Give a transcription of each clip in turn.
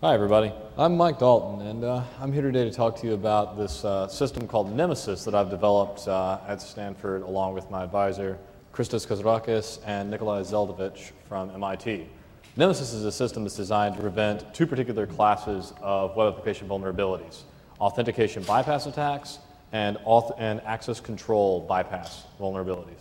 Hi everybody, I'm Mike Dalton and I'm here today to talk to you about this system called Nemesis that I've developed at Stanford along with my advisor Christos Kazarakis and Nikolai Zeldovich from MIT. Nemesis is a system that's designed to prevent two particular classes of web application vulnerabilities: authentication bypass attacks and access control bypass vulnerabilities.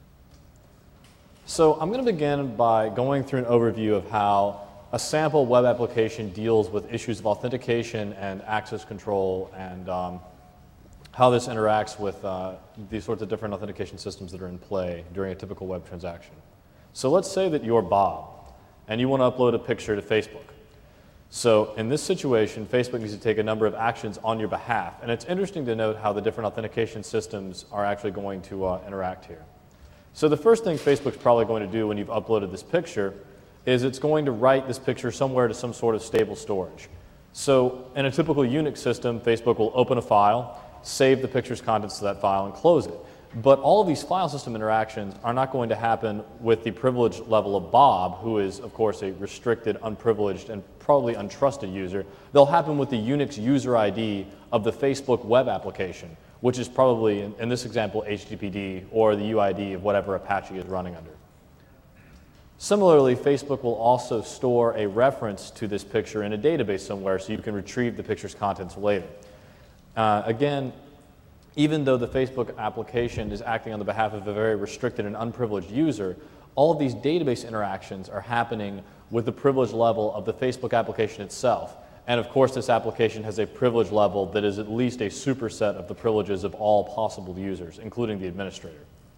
So I'm going to begin by going through an overview of how a sample web application deals with issues of authentication and access control and how this interacts with these sorts of different authentication systems that are in play during a typical web transaction. So let's say that you're Bob and you want to upload a picture to Facebook. So in this situation, Facebook needs to take a number of actions on your behalf. And it's interesting to note how the different authentication systems are actually going to interact here. So the first thing Facebook's probably going to do when you've uploaded this picture is it's going to write this picture somewhere to some sort of stable storage. So in a typical Unix system, Facebook will open a file, save the picture's contents to that file, and close it. But all of these file system interactions are not going to happen with the privilege level of Bob, who is, of course, a restricted, unprivileged, and probably untrusted user. They'll happen with the Unix user ID of the Facebook web application, which is probably, in this example, HTTPD, or the UID of whatever Apache is running under. Similarly, Facebook will also store a reference to this picture in a database somewhere so you can retrieve the picture's contents later. Again, even though the Facebook application is acting on the behalf of a very restricted and unprivileged user, all of these database interactions are happening with the privilege level of the Facebook application itself. And of course, this application has a privilege level that is at least a superset of the privileges of all possible users, including the administrator.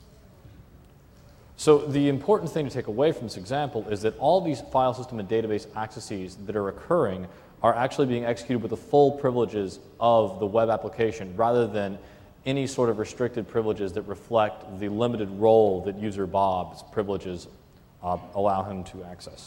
So the important thing to take away from this example is that all these file system and database accesses that are occurring are actually being executed with the full privileges of the web application rather than any sort of restricted privileges that reflect the limited role that user Bob's privileges allow him to access.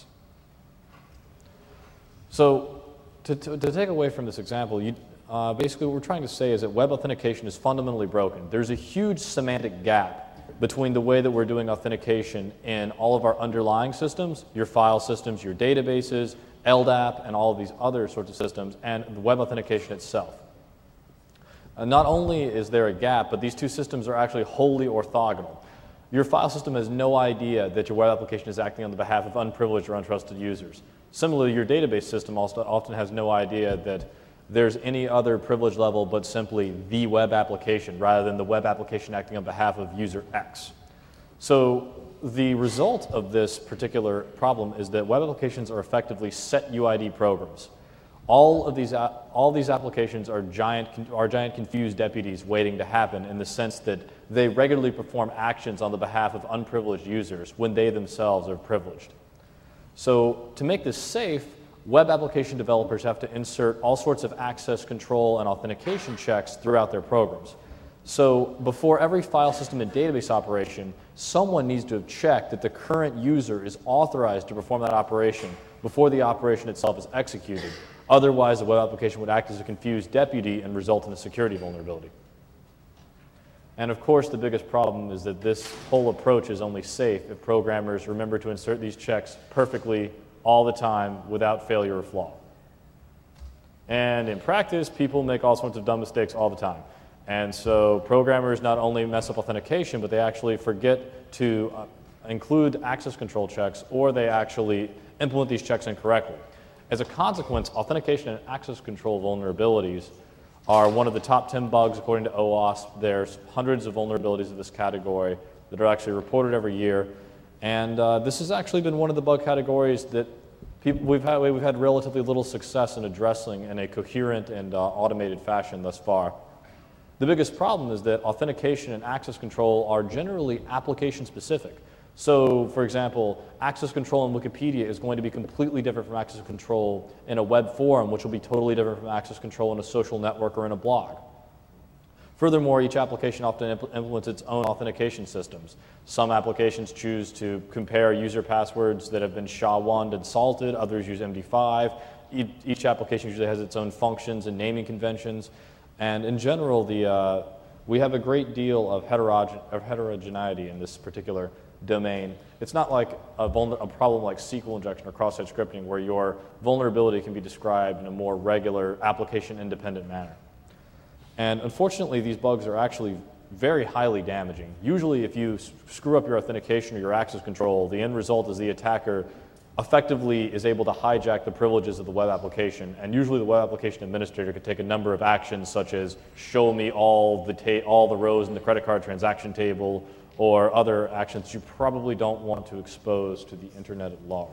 So to take away from this example, basically what we're trying to say is that web authentication is fundamentally broken. There's a huge semantic gap between the way that we're doing authentication in all of our underlying systems, your file systems, your databases, LDAP, and all of these other sorts of systems, and the web authentication itself. Not only is there a gap, but these two systems are actually wholly orthogonal. Your file system has no idea that your web application is acting on the behalf of unprivileged or untrusted users. Similarly, your database system also often has no idea that there's any other privilege level but simply the web application rather than the web application acting on behalf of user X. So the result of this particular problem is that web applications are effectively set UID programs. All these applications are giant confused deputies waiting to happen in the sense that they regularly perform actions on the behalf of unprivileged users when they themselves are privileged. So to make this safe, web application developers have to insert all sorts of access control and authentication checks throughout their programs. So before every file system and database operation, someone needs to have checked that the current user is authorized to perform that operation before the operation itself is executed. Otherwise, the web application would act as a confused deputy and result in a security vulnerability. And of course, the biggest problem is that this whole approach is only safe if programmers remember to insert these checks perfectly all the time without failure or flaw. And in practice, people make all sorts of dumb mistakes all the time. And so programmers not only mess up authentication, but they actually forget to include access control checks, or they actually implement these checks incorrectly. As a consequence, authentication and access control vulnerabilities are one of the top 10 bugs according to OWASP. There's hundreds of vulnerabilities of this category that are actually reported every year. And this has actually been one of the bug categories that we've had relatively little success in addressing in a coherent and automated fashion thus far. The biggest problem is that authentication and access control are generally application specific. So, for example, access control in Wikipedia is going to be completely different from access control in a web forum, which will be totally different from access control in a social network or in a blog. Furthermore, each application often implements its own authentication systems. Some applications choose to compare user passwords that have been SHA-1'd and salted, others use MD5. Each application usually has its own functions and naming conventions. And in general, we have a great deal of heterogeneity in this particular domain. It's not like a problem like SQL injection or cross-site scripting where your vulnerability can be described in a more regular application-independent manner. And unfortunately, these bugs are actually very highly damaging. Usually, if you screw up your authentication or your access control, the end result is the attacker effectively is able to hijack the privileges of the web application. And usually the web application administrator could take a number of actions such as show me all the rows in the credit card transaction table or other actions you probably don't want to expose to the internet at large.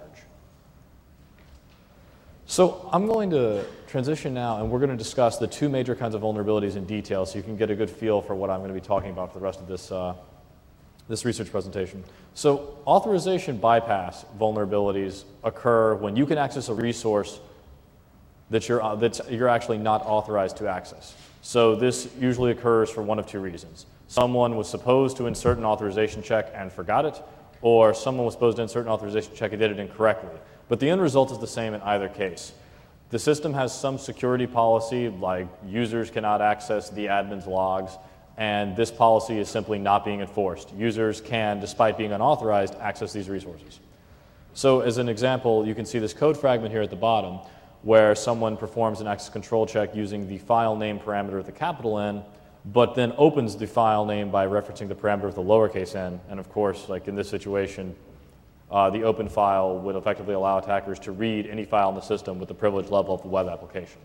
So I'm going to transition now, and we're going to discuss the two major kinds of vulnerabilities in detail so you can get a good feel for what I'm going to be talking about for the rest of this research presentation. So authorization bypass vulnerabilities occur when you can access a resource that you're actually not authorized to access. So this usually occurs for one of two reasons. Someone was supposed to insert an authorization check and forgot it, or someone was supposed to insert an authorization check and did it incorrectly. But the end result is the same in either case. The system has some security policy, like users cannot access the admin's logs, and this policy is simply not being enforced. Users can, despite being unauthorized, access these resources. So as an example, you can see this code fragment here at the bottom where someone performs an access control check using the file name parameter with a capital N, but then opens the file name by referencing the parameter with a lowercase n. And of course, like in this situation, the open file would effectively allow attackers to read any file in the system with the privilege level of the web application.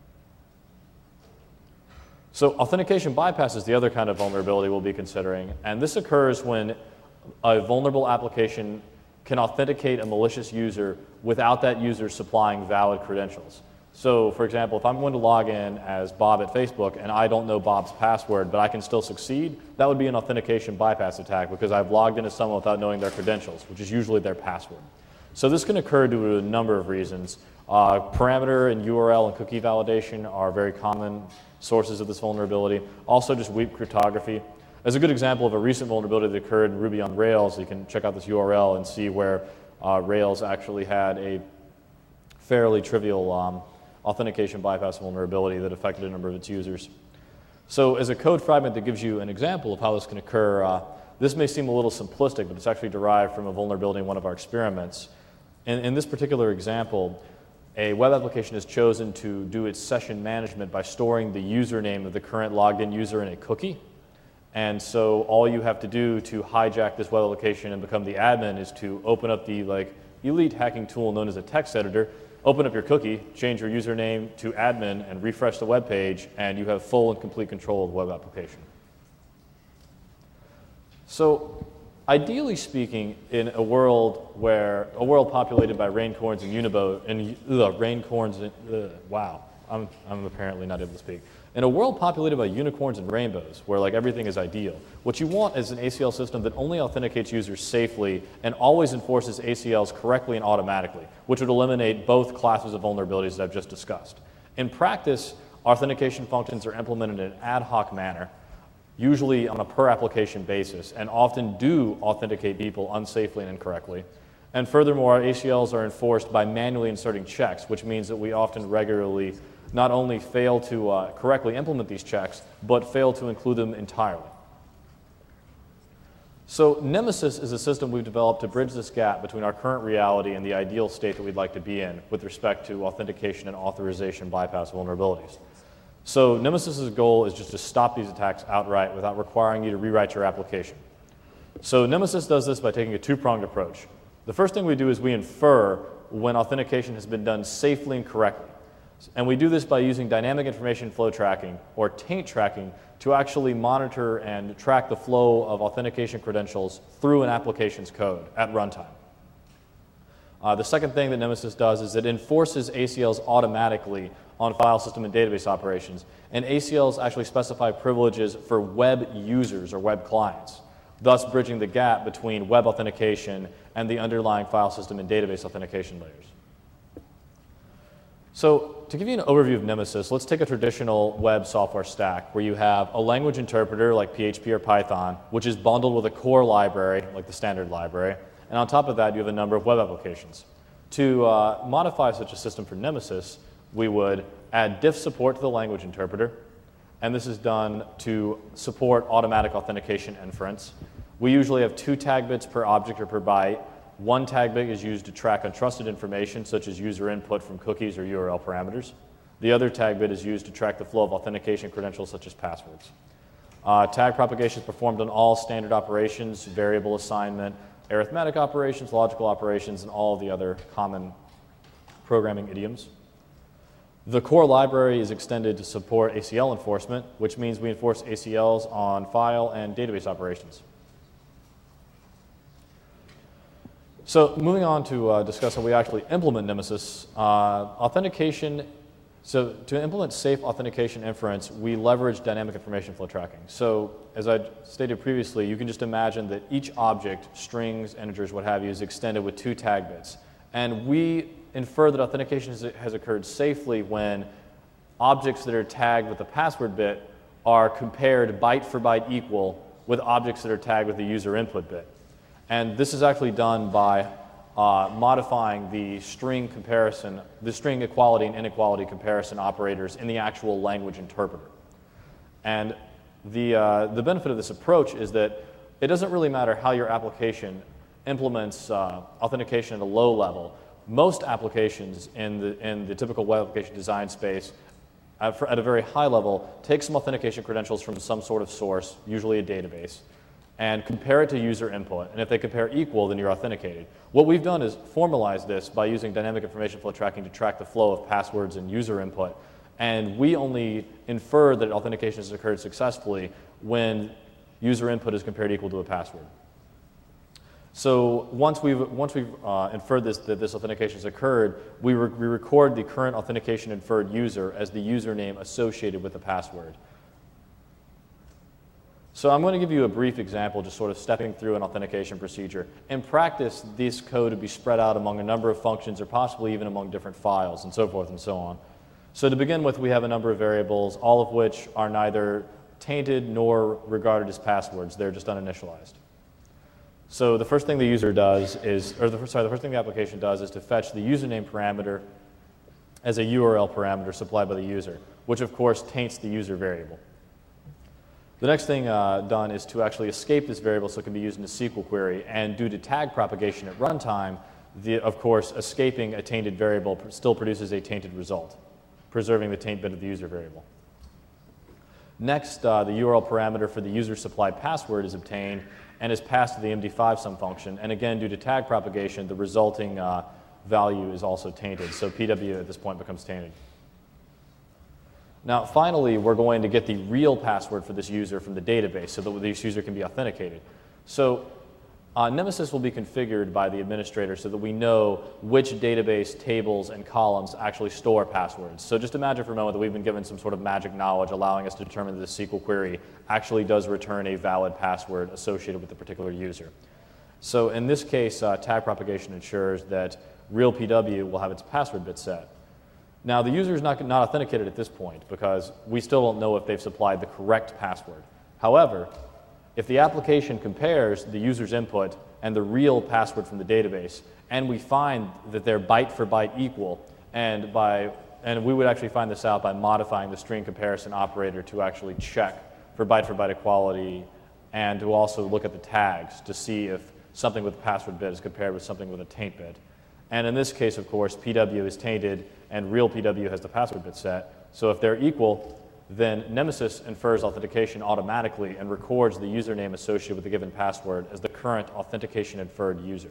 So authentication bypass is the other kind of vulnerability we'll be considering, and this occurs when a vulnerable application can authenticate a malicious user without that user supplying valid credentials. So for example, if I'm going to log in as Bob at Facebook and I don't know Bob's password, but I can still succeed, that would be an authentication bypass attack because I've logged in as someone without knowing their credentials, which is usually their password. So this can occur due to a number of reasons. Parameter and URL and cookie validation are very common sources of this vulnerability. Also just weak cryptography. As a good example of a recent vulnerability that occurred in Ruby on Rails, you can check out this URL and see where Rails actually had a fairly trivial authentication bypass vulnerability that affected a number of its users. So as a code fragment that gives you an example of how this can occur, this may seem a little simplistic, but it's actually derived from a vulnerability in one of our experiments. In this particular example, a web application has chosen to do its session management by storing the username of the current logged in user in a cookie. And so all you have to do to hijack this web application and become the admin is to open up the elite hacking tool known as a text editor, open up your cookie, change your username to admin, and refresh the web page, and you have full and complete control of the web application. So ideally speaking, in a world populated by raincorns and wow, I'm apparently not able to speak. In a world populated by unicorns and rainbows, where everything is ideal, what you want is an ACL system that only authenticates users safely and always enforces ACLs correctly and automatically, which would eliminate both classes of vulnerabilities that I've just discussed. In practice, authentication functions are implemented in an ad hoc manner, usually on a per application basis, and often do authenticate people unsafely and incorrectly. And furthermore, ACLs are enforced by manually inserting checks, which means that we often regularly not only fail to correctly implement these checks, but fail to include them entirely. So Nemesis is a system we've developed to bridge this gap between our current reality and the ideal state that we'd like to be in with respect to authentication and authorization bypass vulnerabilities. So Nemesis's goal is just to stop these attacks outright without requiring you to rewrite your application. So Nemesis does this by taking a two-pronged approach. The first thing we do is we infer when authentication has been done safely and correctly. And we do this by using dynamic information flow tracking, or taint tracking, to actually monitor and track the flow of authentication credentials through an application's code at runtime. The second thing that Nemesis does is it enforces ACLs automatically on file system and database operations, and ACLs actually specify privileges for web users or web clients, thus bridging the gap between web authentication and the underlying file system and database authentication layers. So to give you an overview of Nemesis, let's take a traditional web software stack where you have a language interpreter like PHP or Python, which is bundled with a core library like the standard library, and on top of that you have a number of web applications. To modify such a system for Nemesis, we would add diff support to the language interpreter, and this is done to support automatic authentication inference. We usually have 2 tag bits per object or per byte. One tag bit is used to track untrusted information, such as user input from cookies or URL parameters. The other tag bit is used to track the flow of authentication credentials, such as passwords. Tag propagation is performed on all standard operations, variable assignment, arithmetic operations, logical operations, and all of the other common programming idioms. The core library is extended to support ACL enforcement, which means we enforce ACLs on file and database operations. So moving on to discuss how we actually implement Nemesis, authentication. So to implement safe authentication inference, we leverage dynamic information flow tracking. So as I stated previously, you can just imagine that each object, strings, integers, what have you, is extended with 2 tag bits. And we infer that authentication has occurred safely when objects that are tagged with the password bit are compared byte for byte equal with objects that are tagged with the user input bit. And this is actually done by modifying the string comparison, the string equality and inequality comparison operators in the actual language interpreter. And the benefit of this approach is that it doesn't really matter how your application implements authentication at a low level. Most applications in the typical web application design space at a very high level take some authentication credentials from some sort of source, usually a database, and compare it to user input. And if they compare equal, then you're authenticated. What we've done is formalize this by using dynamic information flow tracking to track the flow of passwords and user input. And we only infer that authentication has occurred successfully when user input is compared equal to a password. So once we've inferred that this authentication has occurred, we record the current authentication inferred user as the username associated with the password. So I'm going to give you a brief example, just sort of stepping through an authentication procedure. In practice, this code would be spread out among a number of functions or possibly even among different files and so forth and so on. So to begin with, we have a number of variables, all of which are neither tainted nor regarded as passwords. They're just uninitialized. So the first thing the user does is, the first thing the application does is to fetch the username parameter as a URL parameter supplied by the user, which of course taints the user variable. The next thing done is to actually escape this variable so it can be used in a SQL query, and due to tag propagation at runtime, of course, escaping a tainted variable still produces a tainted result, preserving the taint bit of the user variable. Next, the URL parameter for the user supplied password is obtained and is passed to the MD5 sum function. And again, due to tag propagation, the resulting value is also tainted. So PW at this point becomes tainted. Now, finally, we're going to get the real password for this user from the database so that this user can be authenticated. So Nemesis will be configured by the administrator so that we know which database tables and columns actually store passwords. So just imagine for a moment that we've been given some sort of magic knowledge allowing us to determine that the SQL query actually does return a valid password associated with the particular user. So in this case, tag propagation ensures that real PW will have its password bit set. Now, the user is not authenticated at this point because we still don't know if they've supplied the correct password. However, if the application compares the user's input and the real password from the database, and we find that they're byte for byte equal, and we would actually find this out by modifying the string comparison operator to actually check for byte equality, and to also look at the tags to see if something with a password bit is compared with something with a taint bit. And in this case, of course, PW is tainted and real PW has the password bit set. So if they're equal, then Nemesis infers authentication automatically and records the username associated with the given password as the current authentication inferred user.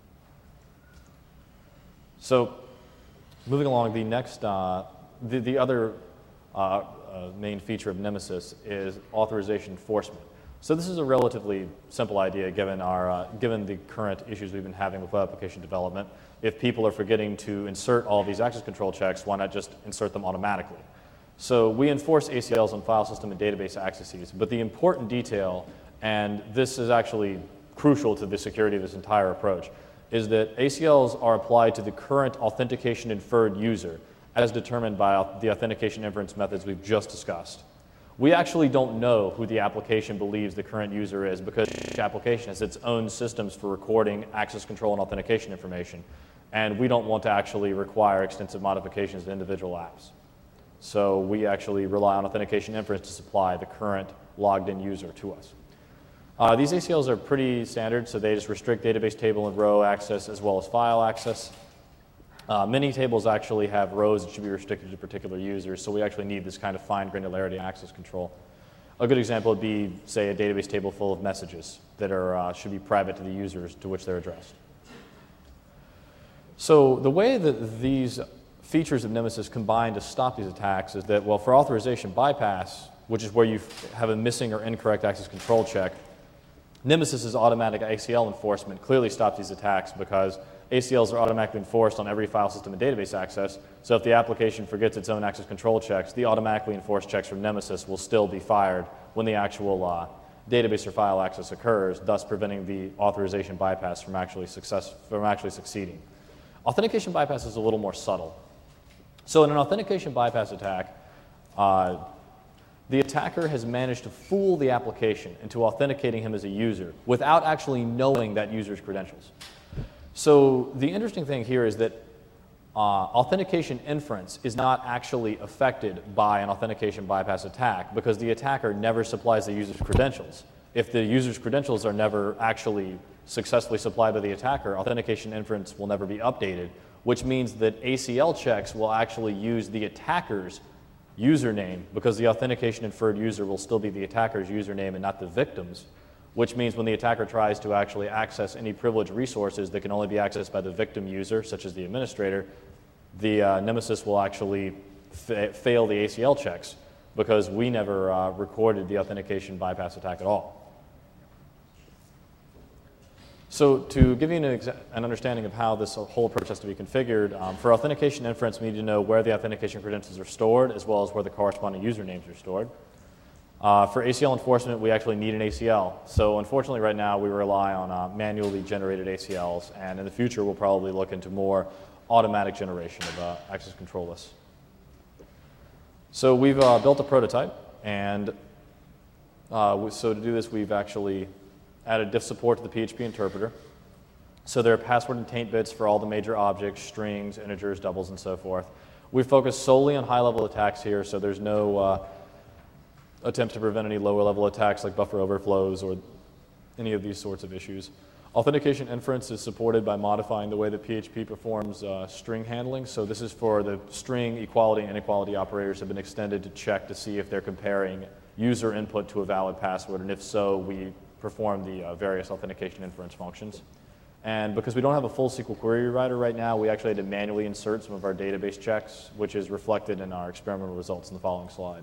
So moving along, the next, the other main feature of Nemesis is authorization enforcement. So this is a relatively simple idea given the current issues we've been having with web application development. If people are forgetting to insert all of these access control checks, why not just insert them automatically? So we enforce ACLs on file system and database accesses, but the important detail, and this is actually crucial to the security of this entire approach, is that ACLs are applied to the current authentication inferred user as determined by the authentication inference methods we've just discussed. We actually don't know who the application believes the current user is because each application has its own systems for recording access control and authentication information, and we don't want to actually require extensive modifications to individual apps. So we actually rely on authentication inference to supply the current logged in user to us. These ACLs are pretty standard, so they just restrict database table and row access as well as file access. Many tables actually have rows that should be restricted to particular users, so we actually need this kind of fine granularity access control. A good example would be, say, a database table full of messages that should be private to the users to which they're addressed. So the way that these features of Nemesis combine to stop these attacks is that, well, for authorization bypass, which is where you have a missing or incorrect access control check, Nemesis's automatic ACL enforcement clearly stops these attacks because ACLs are automatically enforced on every file system and database access. So if the application forgets its own access control checks, the automatically enforced checks from Nemesis will still be fired when the actual database or file access occurs, thus preventing the authorization bypass from actually succeeding. Authentication bypass is a little more subtle. So in an authentication bypass attack, the attacker has managed to fool the application into authenticating him as a user without actually knowing that user's credentials. So the interesting thing here is that authentication inference is not actually affected by an authentication bypass attack because the attacker never supplies the user's credentials. If the user's credentials are never actually successfully supplied by the attacker, authentication inference will never be updated, which means that ACL checks will actually use the attacker's username because the authentication inferred user will still be the attacker's username and not the victim's, which means when the attacker tries to actually access any privileged resources that can only be accessed by the victim user, such as the administrator, the Nemesis will actually fail the ACL checks because we never recorded the authentication bypass attack at all. So to give you an understanding of how this whole approach has to be configured, for authentication inference, we need to know where the authentication credentials are stored as well as where the corresponding usernames are stored. For ACL enforcement, we actually need an ACL. So unfortunately right now we rely on manually generated ACLs, and in the future we'll probably look into more automatic generation of access control lists. So we've built a prototype, and so to do this we've actually added diff support to the PHP interpreter. So there are password and taint bits for all the major objects, strings, integers, doubles, and so forth. We focus solely on high-level attacks here, so there's no attempts to prevent any lower-level attacks like buffer overflows or any of these sorts of issues. Authentication inference is supported by modifying the way that PHP performs string handling. So this is for the string equality and inequality operators have been extended to check to see if they're comparing user input to a valid password, and if so, we perform the various authentication inference functions. And because we don't have a full SQL query writer right now, we actually had to manually insert some of our database checks, which is reflected in our experimental results in the following slide.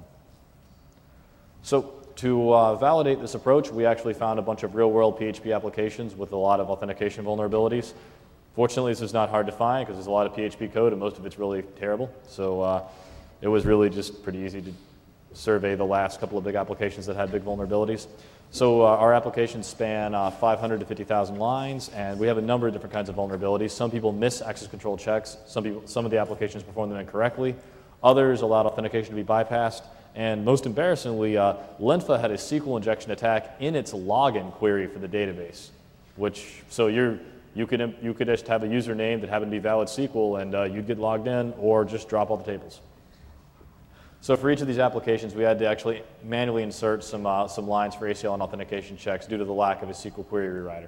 So to validate this approach, we actually found a bunch of real-world PHP applications with a lot of authentication vulnerabilities. Fortunately, this is not hard to find because there's a lot of PHP code and most of it's really terrible. So it was really just pretty easy to survey the last couple of big applications that had big vulnerabilities. So our applications span 500 to 50,000 lines, and we have a number of different kinds of vulnerabilities. Some people miss access control checks. Some of the applications perform them incorrectly. Others allowed authentication to be bypassed. And most embarrassingly, Linfa had a SQL injection attack in its login query for the database, so you could just have a username that happened to be valid SQL, and you'd get logged in or just drop all the tables. So for each of these applications, we had to actually manually insert some lines for ACL and authentication checks due to the lack of a SQL query rewriter.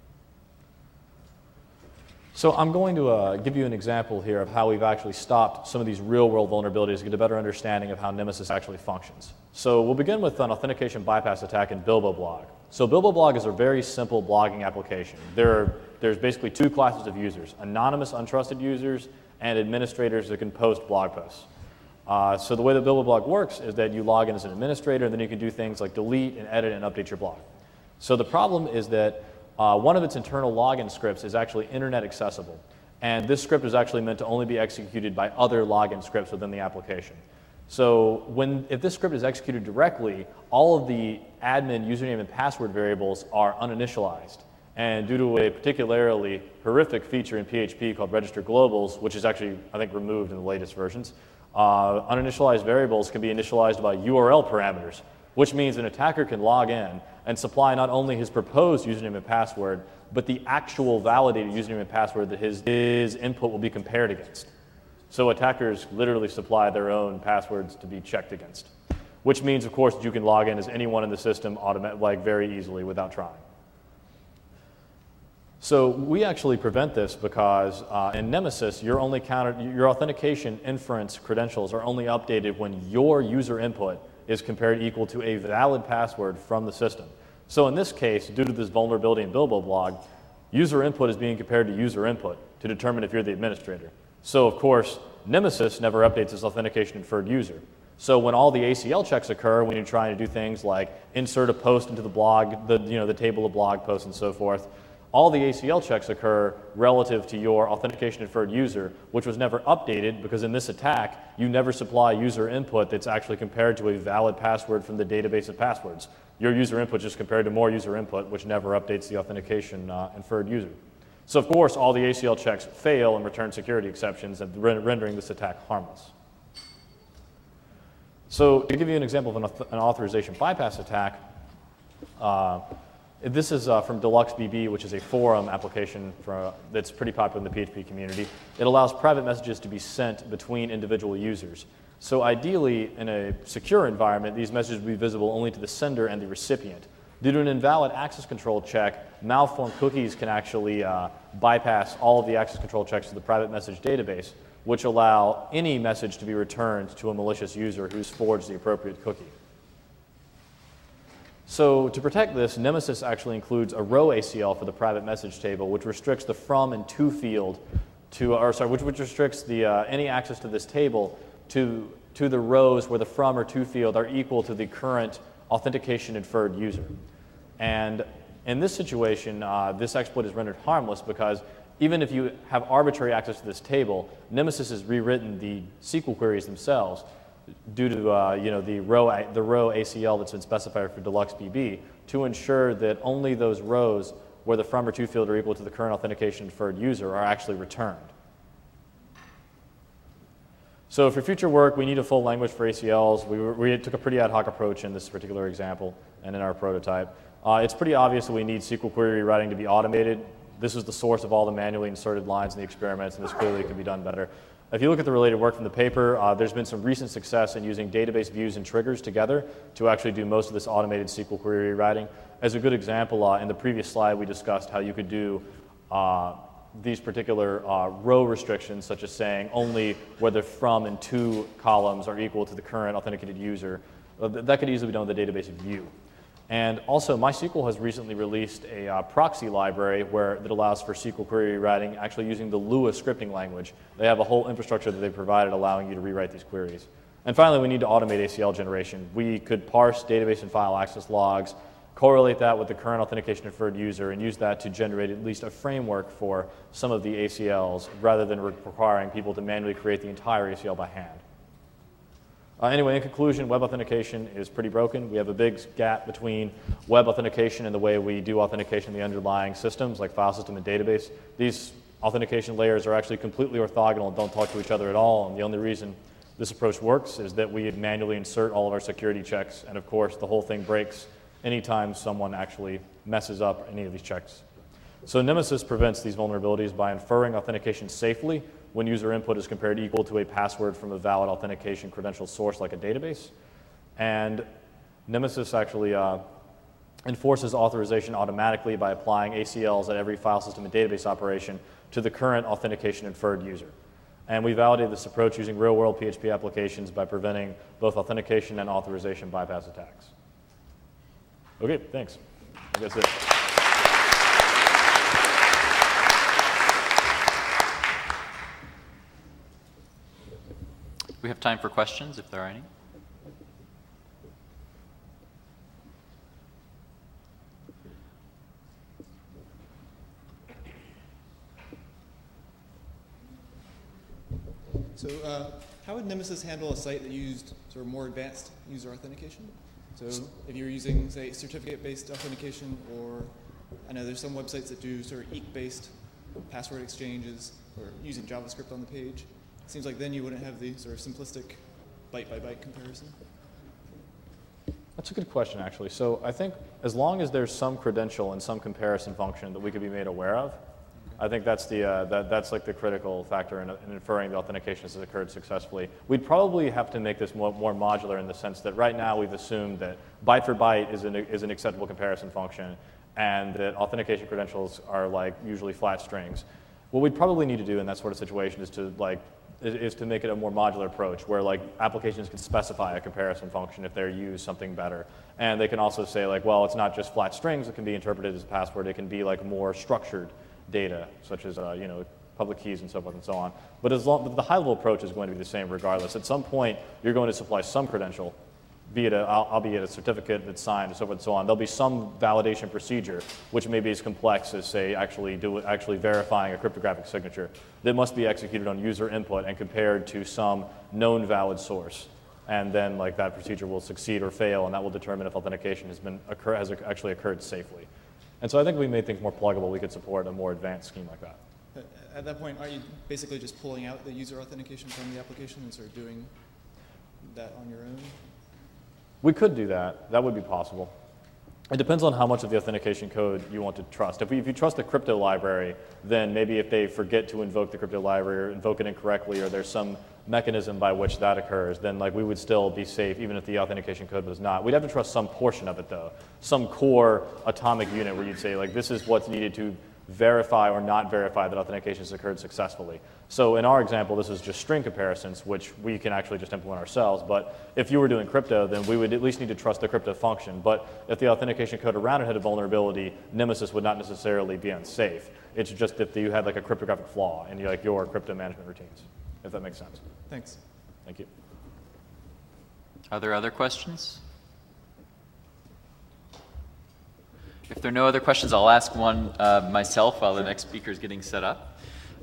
So I'm going to give you an example here of how we've actually stopped some of these real-world vulnerabilities to get a better understanding of how Nemesis actually functions. So we'll begin with an authentication bypass attack in BilboBlog. So BilboBlog is a very simple blogging application. There's basically two classes of users: anonymous, untrusted users, and administrators that can post blog posts. So the way that BilboBlog works is that you log in as an administrator, and then you can do things like delete and edit and update your blog. So the problem is that one of its internal login scripts is actually internet accessible. And this script is actually meant to only be executed by other login scripts within the application. So if this script is executed directly, all of the admin username and password variables are uninitialized. And due to a particularly horrific feature in PHP called register globals, which is actually, I think, removed in the latest versions, uninitialized variables can be initialized by URL parameters, which means an attacker can log in and supply not only his proposed username and password, but the actual validated username and password that his input will be compared against. So attackers literally supply their own passwords to be checked against, which means, of course, that you can log in as anyone in the system very easily without trying. So we actually prevent this because in Nemesis, your authentication inference credentials are only updated when your user input is compared equal to a valid password from the system. So in this case, due to this vulnerability in Bilbo blog, user input is being compared to user input to determine if you're the administrator. So of course, Nemesis never updates this authentication inferred user. So when all the ACL checks occur, when you're trying to do things like insert a post into the blog, the table of blog posts and so forth, all the ACL checks occur relative to your authentication inferred user, which was never updated because in this attack, you never supply user input that's actually compared to a valid password from the database of passwords. Your user input is compared to more user input, which never updates the authentication inferred user. So of course, all the ACL checks fail and return security exceptions, rendering this attack harmless. So to give you an example of an authorization bypass attack, this is from DeluxeBB, which is a forum application that's pretty popular in the PHP community. It allows private messages to be sent between individual users. So ideally, in a secure environment, these messages will be visible only to the sender and the recipient. Due to an invalid access control check, malformed cookies can actually bypass all of the access control checks to the private message database, which allow any message to be returned to a malicious user who's forged the appropriate cookie. So to protect this, Nemesis actually includes a row ACL for the private message table, which restricts the from and to field which restricts any access to this table to the rows where the from or to field are equal to the current authentication inferred user. And in this situation, this exploit is rendered harmless because even if you have arbitrary access to this table, Nemesis has rewritten the SQL queries themselves due to the row ACL that's been specified for DeluxeBB to ensure that only those rows where the from or to field are equal to the current authentication inferred user are actually returned. So for future work, we need a full language for ACLs. We took a pretty ad hoc approach in this particular example and in our prototype. It's pretty obvious that we need SQL query writing to be automated. This is the source of all the manually inserted lines in the experiments, and this clearly could be done better. If you look at the related work from the paper, there's been some recent success in using database views and triggers together to actually do most of this automated SQL query writing. As a good example, in the previous slide, we discussed how you could do these particular row restrictions, such as saying only where the from and to columns are equal to the current authenticated user. That could easily be done with the database view. And also, MySQL has recently released a proxy library that allows for SQL query writing actually using the Lua scripting language. They have a whole infrastructure that they've provided allowing you to rewrite these queries. And finally, we need to automate ACL generation. We could parse database and file access logs, correlate that with the current authentication inferred user, and use that to generate at least a framework for some of the ACLs rather than requiring people to manually create the entire ACL by hand. Anyway, in conclusion, web authentication is pretty broken. We have a big gap between web authentication and the way we do authentication in the underlying systems like file system and database. These authentication layers are actually completely orthogonal and don't talk to each other at all. And the only reason this approach works is that we manually insert all of our security checks. And of course, the whole thing breaks anytime someone actually messes up any of these checks. So Nemesis prevents these vulnerabilities by inferring authentication safely when user input is compared equal to a password from a valid authentication credential source like a database. And Nemesis actually enforces authorization automatically by applying ACLs at every file system and database operation to the current authentication inferred user. And we validated this approach using real-world PHP applications by preventing both authentication and authorization bypass attacks. Okay, thanks. I think that's it. We have time for questions, if there are any. So how would Nemesis handle a site that used sort of more advanced user authentication? So if you're using, say, certificate-based authentication, or I know there's some websites that do sort of EAK-based password exchanges, or using JavaScript on the page. It seems like then you wouldn't have the sort of simplistic byte-by-byte comparison. That's a good question, actually. So I think as long as there's some credential and some comparison function that we could be made aware of, I think that's that's like the critical factor in inferring the authentication has occurred successfully. We'd probably have to make this more modular in the sense that right now we've assumed that byte for byte is an acceptable comparison function, and that authentication credentials are like usually flat strings. What we'd probably need to do in that sort of situation is to make it a more modular approach where like applications can specify a comparison function if they use something better. And they can also say like, well, it's not just flat strings that can be interpreted as a password, it can be like more structured data, such as public keys and so forth and so on. But the high-level approach is going to be the same regardless. At some point, you're going to supply some credential, albeit a certificate that's signed and so forth and so on. There'll be some validation procedure, which may be as complex as, say, actually verifying a cryptographic signature that must be executed on user input and compared to some known valid source. And then like that procedure will succeed or fail, and that will determine if authentication has actually occurred safely. And so I think if we made things more pluggable, we could support a more advanced scheme like that. At that point, aren't you basically just pulling out the user authentication from the application and sort of doing that on your own? We could do that. That would be possible. It depends on how much of the authentication code you want to trust. If you trust the crypto library, then maybe if they forget to invoke the crypto library or invoke it incorrectly, or there's some mechanism by which that occurs, then like we would still be safe even if the authentication code was not. We'd have to trust some portion of it though, some core atomic unit where you'd say like this is what's needed to verify or not verify that authentication has occurred successfully. So in our example, this is just string comparisons, which we can actually just implement ourselves. But if you were doing crypto, then we would at least need to trust the crypto function. But if the authentication code around it had a vulnerability, Nemesis would not necessarily be unsafe. It's just if you had like a cryptographic flaw in your crypto management routines, if that makes sense. Thanks. Thank you. Are there other questions? If there are no other questions, I'll ask one myself while the next speaker is getting set up.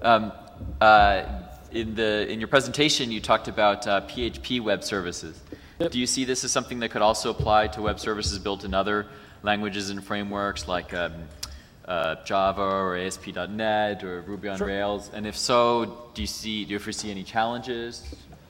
In your presentation, you talked about PHP web services. Yep. Do you see this as something that could also apply to web services built in other languages and frameworks like Java or ASP.NET or Ruby on Rails? And if so, do you foresee any challenges?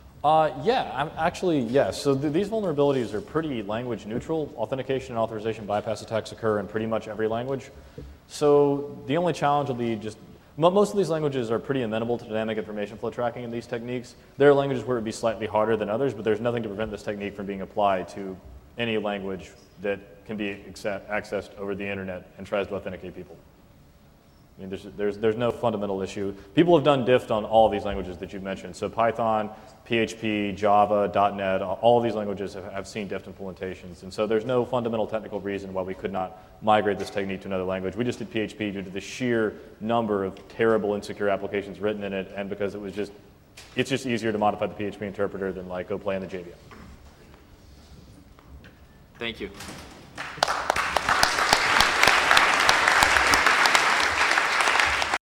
Yes. So these vulnerabilities are pretty language neutral. Authentication and authorization bypass attacks occur in pretty much every language. So the only challenge will be just, most of these languages are pretty amenable to dynamic information flow tracking in these techniques. There are languages where it would be slightly harder than others, but there's nothing to prevent this technique from being applied to any language that can be accessed over the internet and tries to authenticate people. I mean, there's no fundamental issue. People have done Dift on all of these languages that you've mentioned. So Python, PHP, Java, .NET, all of these languages have seen Dift implementations. And so there's no fundamental technical reason why we could not migrate this technique to another language. We just did PHP due to the sheer number of terrible, insecure applications written in it, and because it's just easier to modify the PHP interpreter than like go play in the JVM. Thank you.